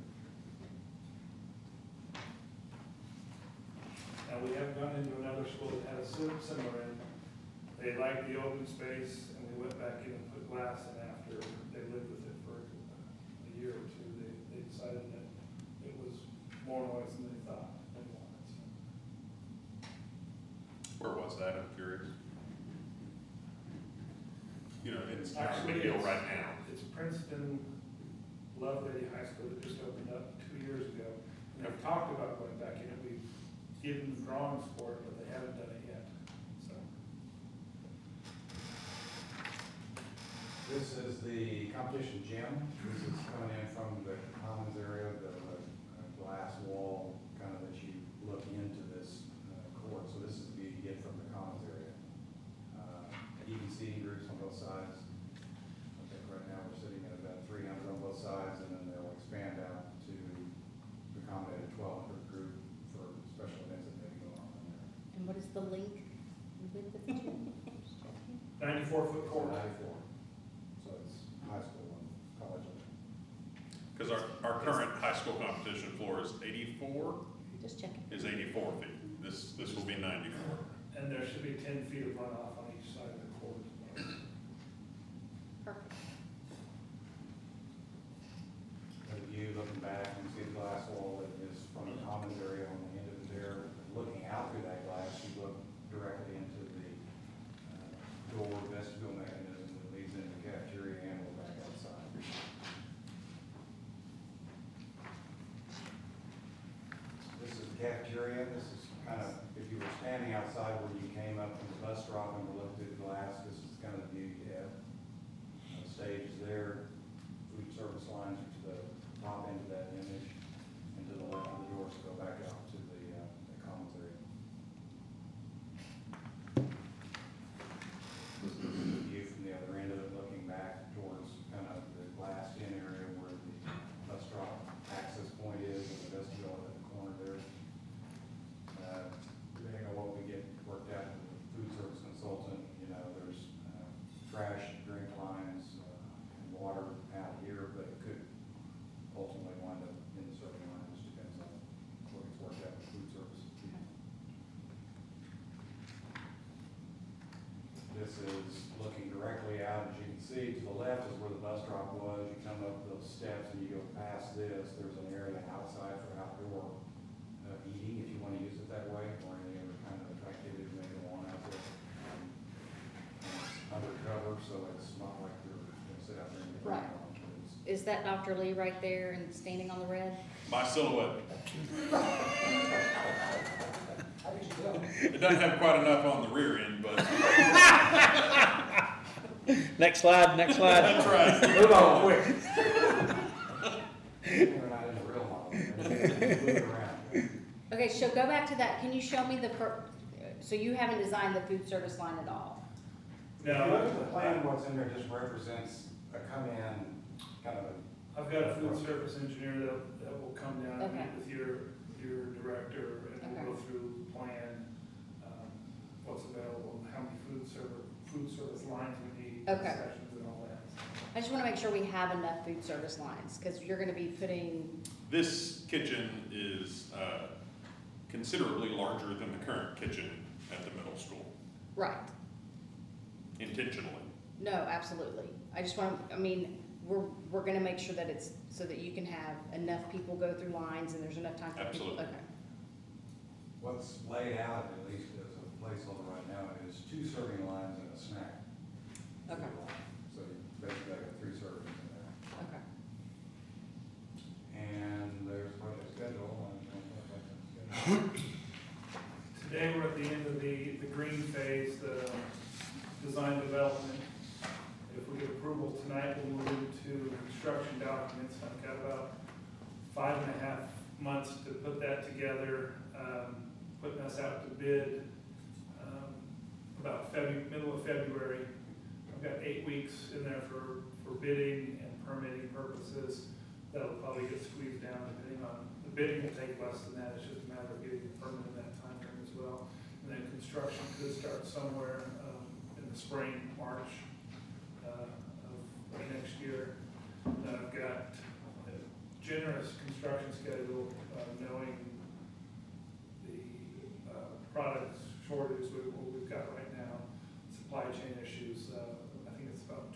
Now, we have gone into another school that had a similar end. They liked the open space, and we went back in and put glass in after they lived with it for a year or two. They decided that it was more noise than they thought they wanted. So, Where was that? I'm curious. You know, it's not a Actually, big deal it's- right now. It's Princeton Lovelady High School that just opened up 2 years ago. And they've talked about going back in. We've given them drawings for it, but they haven't done it yet. So, This is the competition gym. This is coming in from the commons area, the glass wall, kind of that you look into this court. So this is the view you get from the commons area. You can see groups on both sides. I think right now we're sitting at about 300 on both sides, and then they'll expand out to accommodate a 1,200 group for special events that may go on in there. And what is the length width of the gym? 94-foot court. 94. So it's high school and college. Because our current high school competition floor is 84, Just checking. is 84 feet. This will be 94. And there should be 10 feet of runoff on each side of the court. Perfect. The view looking back, you see the glass wall that is from the commons area on the end of it there. Looking out through that glass, you look directly into the door vestibule mechanism that leads into the cafeteria and we're back outside. This is the cafeteria. This is kind of, if you were standing outside where you came up from the bus stop and were looking through the glass, this is kind of the view you have. The stage is there, food service lines are to the top end of that image, and to the left of the doors go back out to the commons area. This is the view from the other end of it, looking back towards kind of the glassed-in area where the bus stop access point is, and the vestibule at the corner there. Depending on what we get worked out with the food service consultant, you know, there's trash, drink lines, and water out here, but it could ultimately wind up in the serving line, just depends on what gets worked out with food service. This is looking directly out, as you can see, to the left is where the bus drop was. You come up those steps and you go past this, there's an area outside for outdoor eating, if you want to use it that way, or any other kind of activity you may go on out there. It's undercover, so it's not like you're gonna sit out there and get Right. rained on. It's- Is that Dr. Lee right there and standing on the red? My silhouette. How did you tell? It doesn't have quite enough on the rear end, but Next slide, next slide. that's right. Move on quick. We're not in the real model. Move it around. Okay, so go back to that. Can you show me so you haven't designed the food service line at all? If you look at the plan, what's in there just represents a come-in, kind of a. I've got a food service engineer that will come down and Okay. meet with your director, and we'll go Okay. through the plan, what's available, how many food service lines we need, Okay. sessions and all that. I just want to make sure we have enough food service lines, because you're going to be putting, This kitchen is considerably larger than the current kitchen at the middle school, right. intentionally. No, absolutely. I just want to, we're going to make sure that it's so that you can have enough people go through lines and there's enough time for people. Absolutely. Okay. What's laid out, at least as a placeholder right now, is 2 serving lines and a snack. Okay. So you basically got 3 servings in there. Okay. And there's quite a schedule. And Today, we're at the end of the green phase, the design development. If we get approval tonight, we'll move into construction documents. I've got about 5.5 months to put that together, putting us out to bid about middle of February. I've got 8 weeks in there for bidding and permitting purposes. That'll probably get squeezed down depending on, the bidding will take less than that. It's just a matter of getting the permit in that time frame as well. And then construction could start somewhere in the spring, March of next year. I've got a generous construction schedule, knowing the product shortage we've got right now, supply chain issues. I think it's about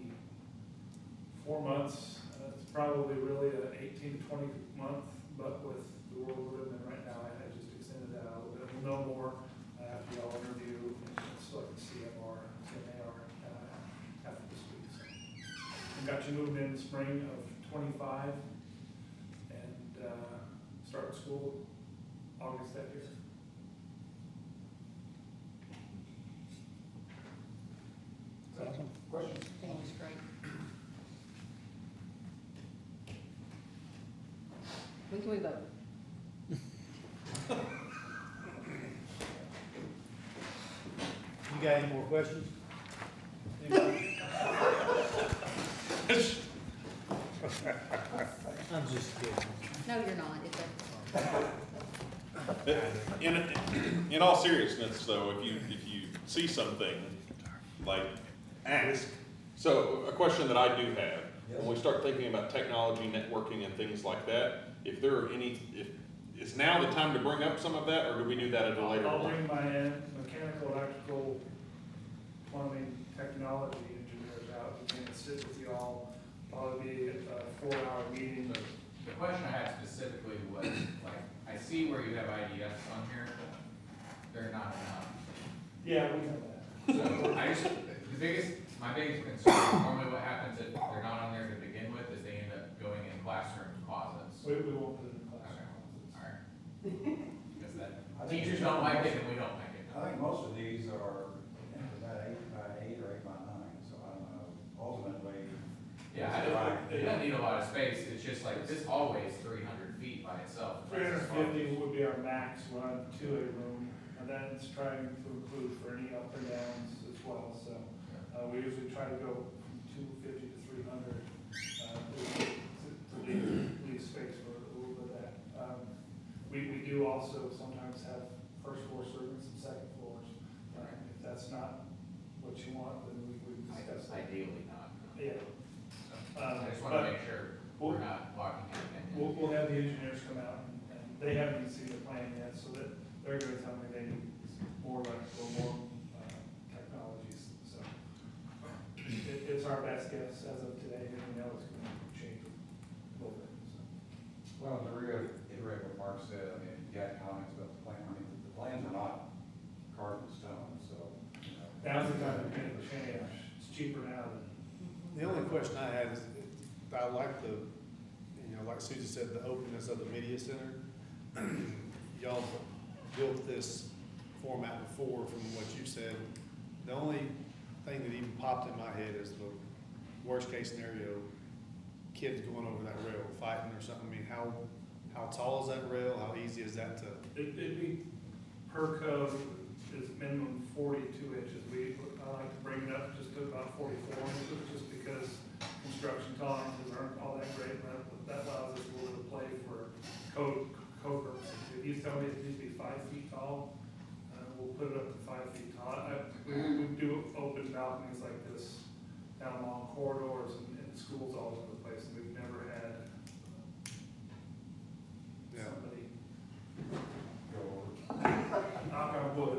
24 months. It's probably really an 18 to 20 month, but with the world we're living in right now, I just extended that out a little bit. We'll know more after y'all interview and select the CMAR after this week. So we got you moving in the spring of 25 and start school August that year. Awesome. questions? I think it was great. When can we vote? You got any more questions? Anybody? I'm just kidding. No, you're not. In all seriousness, though, if you see something, like, ask. So, a question that I do have, when we start thinking about technology, networking, and things like that, if there are any, is now the time to bring up some of that, or do we do that at a later I'll point? bring my mechanical, electrical, plumbing, technology engineers out, and sit with you all, probably be a 4-hour meeting. The question I had specifically was, like, I see where you have IDFs on here, they're not enough. Yeah, we know that. So I just, my biggest concern is normally what happens if they're not on there to begin with, is they end up going in classroom closets. We won't put it in the Okay, classroom. alright. Because I think teachers don't like it and we don't like it. I think most of these are about 8x8 or 8x9, so I don't know, ultimately. Yeah, it doesn't need a lot of space, it's just like, this hallway is 300 feet by itself. 350 would be our max run to a room, and then it's trying to include for any up and downs as well, so. We usually try to go from 250 to 300, to leave space for a little bit of that. We do also sometimes have first floor servants and second floors. If that's not what you want, then we discuss that. Ideally not. Yeah. I just wanna make sure we're not blocking anything. We'll have the engineers come out, and they haven't even seen the plan yet, so that they're gonna tell me they need more electrical, more technologies, so. It's our best guess as of today, and we know it's gonna change a little bit, so. Well, to reiterate what Mark said, I mean, you had comments about the plan, I mean, the plans are not carved in stone, so, you know. Now's the time to make a change, it's cheaper now than. The only question I had is, I like the, like Susie said, the openness of the media center. Y'all built this format before from what you said. The only thing that even popped in my head is the worst case scenario, kids going over that rail, fighting or something. I mean, how tall is that rail? How easy is that to? It'd be, per code, is minimum 42 inches. I like to bring it up just to about 44 inches, just because construction tolerances aren't all that great, but that allows us a little bit of play for code purposes. If you tell me it needs to be 5 feet tall, we'll put it up to 5 feet tall. We do open balconies like this down long corridors and schools all over the place, and we've never had somebody, knock on wood,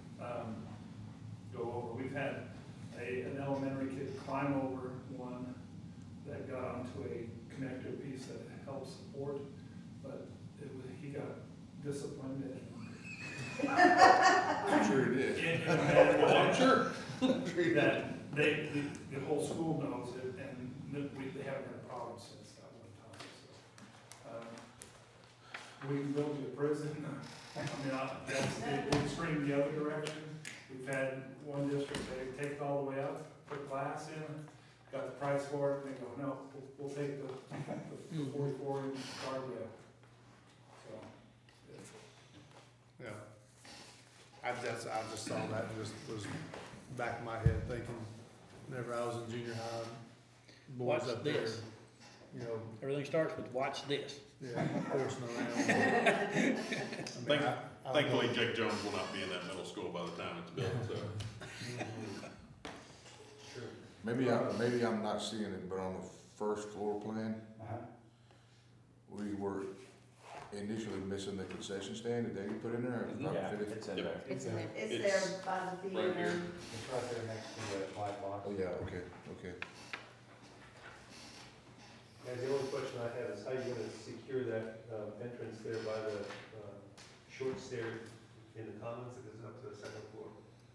go over. We've had an elementary kid climb over one that got onto a connector piece that helped support, but he got disciplined and. I'm sure he did. I'm sure. That the whole school knows it, and they haven't had problems since that one time, so. We can build you a prison, that's the extreme the other direction. We've had one district, they take it all the way up, put glass in, got the price for it, and they go, no, we'll take the 44-inch guardrail. So, Yeah. I just saw that and just was back in my head thinking, whenever I was in junior high, boys Watch up there, this. Everything starts with watch this. yeah, horsing around. Thankfully, Jake Jones will not be in that middle school by the time it's built, so. Maybe I'm not seeing it, but on the first floor plan, we were initially missing the concession stand. Did they put in there? Yeah, it's in there. It's in there. It's It's there by the right theater. here. It's right there next to the light box. Oh, yeah, okay. And the only question I have is how you gonna secure that, entrance there by the, short stair in the commons that goes up to the second floor?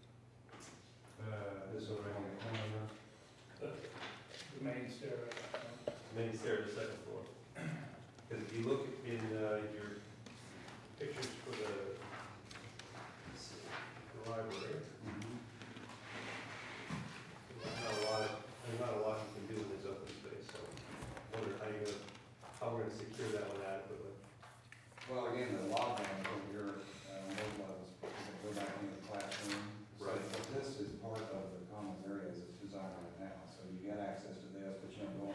This one right here. the main stair. Main stair to the second floor. Because if you look in, your pictures for the library, there's not a lot you can do in this open space, so I wonder how we're gonna secure that one adequately. Well, again, the log jam over here, those levels, go back into the classroom. Right. So this is part of the commons area as it's designed right now, so you get access to this, but you don't go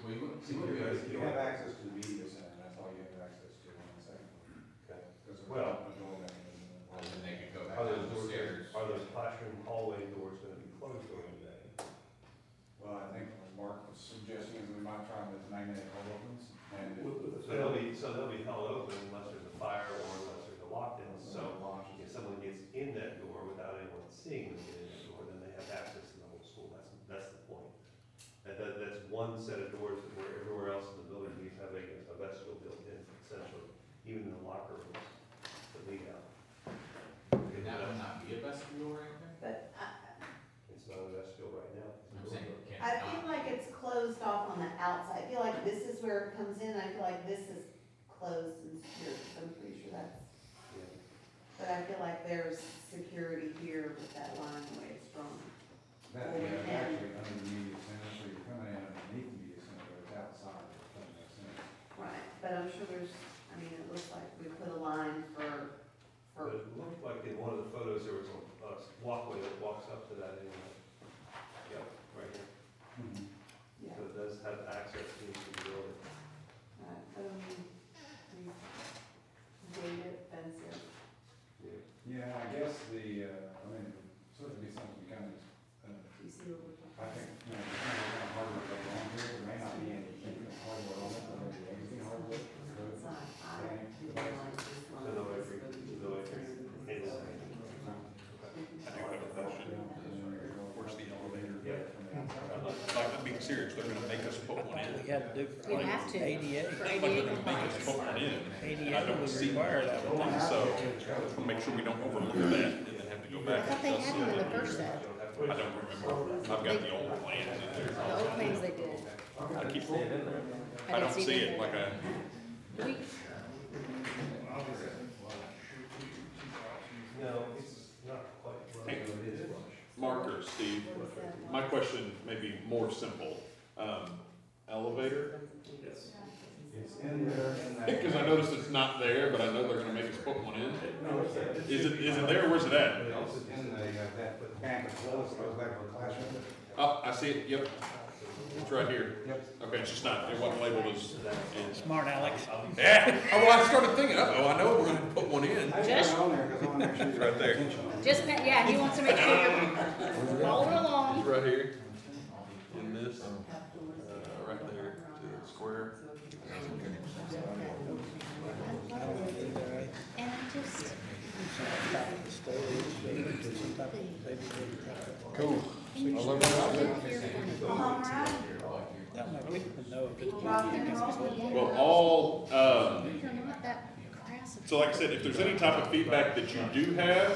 You have access to the media center, that's all you have access to on the second floor. Okay. Because there's Well- a door mechanism. And then they could go back Are down those the doors, stairs. are those classroom hallway doors gonna be closed during the day? Well, I think what Mark was suggesting is we might try with magnetic door opens, and So they'll be held open unless there's a fire or unless there's a lockdown, so if someone gets in that door without anyone seeing them get in that door, then they have access to the whole school, that's the point. That's one set of doors that where everywhere else in the building, we have a vestibule built in, essentially, even in the locker rooms that lead out. Could that one not be a vestibule right there? But It's not a vestibule right now. I'm saying, can I it feel not? like it's closed off on the outside. I feel like this is where it comes in. I feel like this is closed and secured. I'm pretty sure that's, Yeah. but I feel like there's security here with that line the way it's drawn. that, yeah, it's actually under the media center, so you're coming in underneath the media center, but it's outside, it doesn't make sense. Right, but I'm sure there's, I mean, it looks like we put a line for, But it looked like in one of the photos, there was a walkway that walks up to that anyway. Yep, right here. yeah. So it does have access into the building. Right, we gate it, fence it. Yeah. Yeah, I guess I mean, certainly be something we kind of, Do you see what we're talking I about? think, you know, the kind of hardware that go on here, there may not be any hardware on it, or maybe anything hardware. Inside, I do like this line. So no entry, no entry inside. I do have a question. Where's the elevator? Yeah. Like, I'm being serious, they're gonna make us put one in. We had to do for We like have to. ADA. For Like, ADA they're gonna make us compliance. put one in. ADA I don't would see require that, I would think. So, we'll make sure we don't overlook that and then have to go I back. thought they had one in the first set. I don't remember. I've got the old plans in there. The old plans they did. I keep, I didn't don't see see them it there. like I, We, No, it's not quite. Hey. It is. Mark or Steve, my question may be more simple. Elevator? Yes. It's in there, in that. Because I noticed it's not there, but I know they're gonna make us put one in. No, it's there. Is it there, or where's it at? It's in that bank of clothes, goes back to the classroom. Oh, I see it, yep. It's right here. Yep. Okay, it's just not, it wasn't labeled as. Smart Alex. Yeah, oh, well, I started thinking, I know we're gonna put one in. I just on there, because I want to make sure. It's right there. just, yeah, he wants to make sure you're following along. It's right here. In this, right there, to the square. And I just, Cool. All right. That way we can know if it's. Rock and roll. Well, all, you don't want that crass. so like I said, if there's any type of feedback that you do have,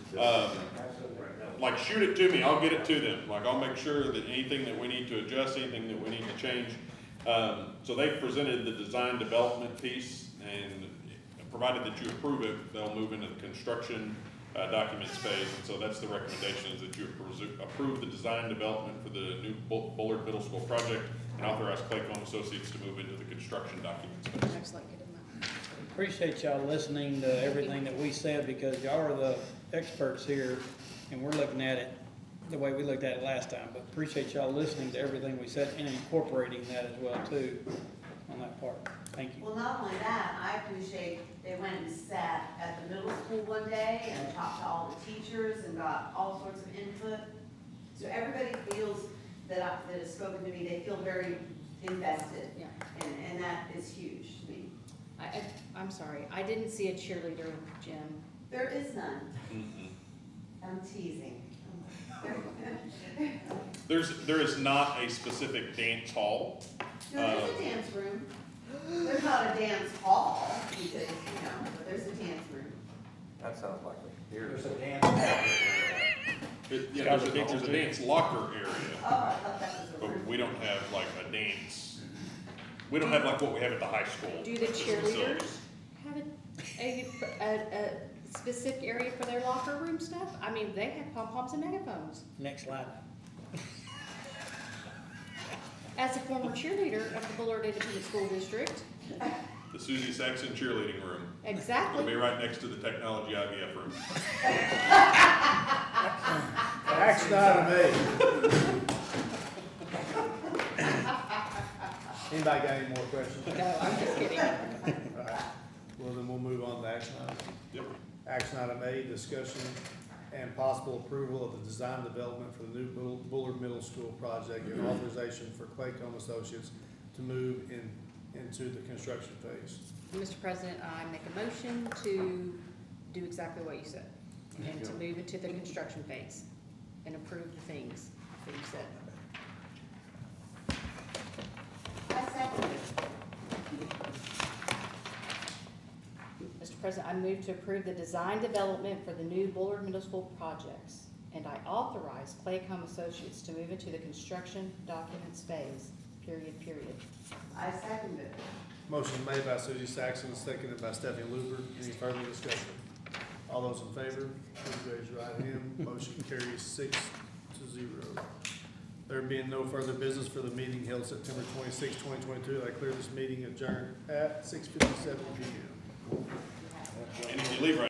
like shoot it to me, I'll get it to them. Like I'll make sure that anything that we need to adjust, anything that we need to change. So they've presented the design development piece, and provided that you approve it, they'll move into the construction documents phase. And so that's the recommendation, is that you approve the design development for the new Bullard Middle School project and authorize Claycomb Associates to move into the construction documents phase. Excellent, get him that. Appreciate y'all listening to everything that we said, because y'all are the experts here, and we're looking at it the way we looked at it last time. But appreciate y'all listening to everything we said and incorporating that as well too on that part. Thank you. Well, not only that, I appreciate they went and sat at the middle school one day and talked to all the teachers and got all sorts of input. So everybody feels that has spoken to me, they feel very invested. Yeah. And that is huge to me. I'm sorry, I didn't see a cheerleader, Jim. There is none. Mm-mm. I'm teasing. There is not a specific dance hall. No, there's a dance room. There's not a dance hall, because, but there's a dance room. That sounds like a here. There's a dance. Yeah, there's a dance locker area, Oh, I thought that was a but room. we don't have like a dance, we don't have like what we have at the high school. Do the cheerleaders facilities. have a specific area for their locker room stuff? I mean, they have pom-poms and megaphones. Next slide. As a former cheerleader of the Bullard Independent School District, The Suzie Saxon cheerleading room. It'll be exactly. right next to the technology IVF room. Action item A. Anybody got any more questions? No, I'm just kidding. All right. Well, then we'll move on to action item. Yep. Action item A, discussion and possible approval of the design development for the new Bullard Middle School project and authorization for Claycomb Associates to move into the construction phase. Mr. President, I make a motion to do exactly what you said, and to move into the construction phase and approve the things that you said. I second it. Mr. President, I move to approve the design development for the new Bullard Middle School projects, and I authorize Claycomb Associates to move into the construction documents phase, period. I second it. Motion made by Suzie Saxon, seconded by Stephanie Luber. Any further discussion? All those in favor, please raise your right hand. Motion carries 6-0. There being no further business for the meeting held September 26, 2022, I declare this meeting adjourned at 6:57 p.m. And if you leave right